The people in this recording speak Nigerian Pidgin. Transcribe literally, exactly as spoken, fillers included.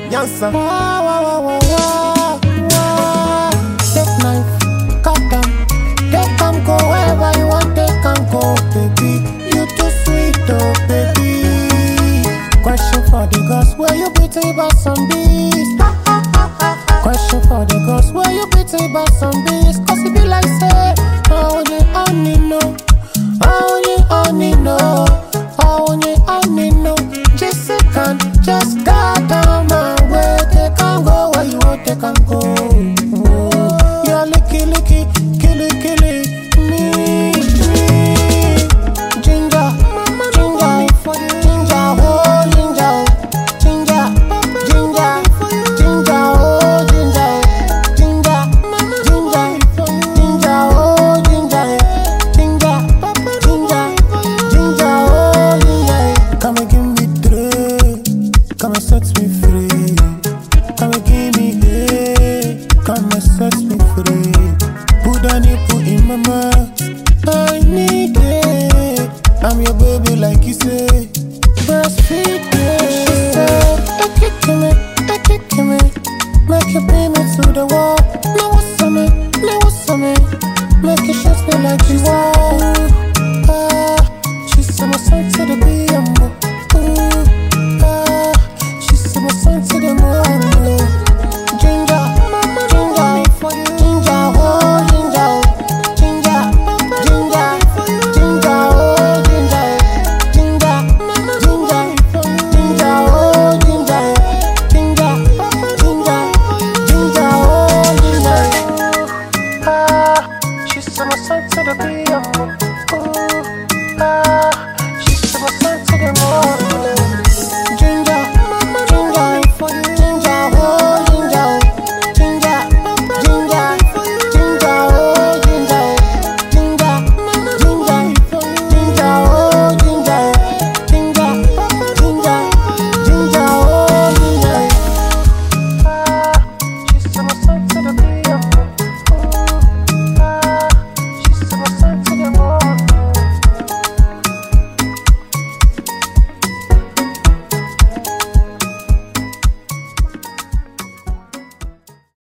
Yansa. Wah, wah, wah, wah, wah, wah. Take knife, cut them. Take them, go wherever you want, take them, go, baby. You too sweet, oh, baby. Question for the girls, where you beating about some bees? Question for the girls, where you beating about some bees? Cause it be like say, oh, you only know. Oh, you only know. Oh, you only know. Just a can, just start on my way. They can go where you want, they can go. Oh, you're licky, licky, killy, killy. Me, me. Ginger, ginger, ginger, oh, ginger, ginger, ginger, ginger, oh, ginger, ginger, ginger, ginger, oh, ginger, ginger, ginger, ginger, oh, ginger. Come and give me three, come and set me free. Come and give me eight, come and set me free. Put a nipple in my mouth, I need it. I'm your baby.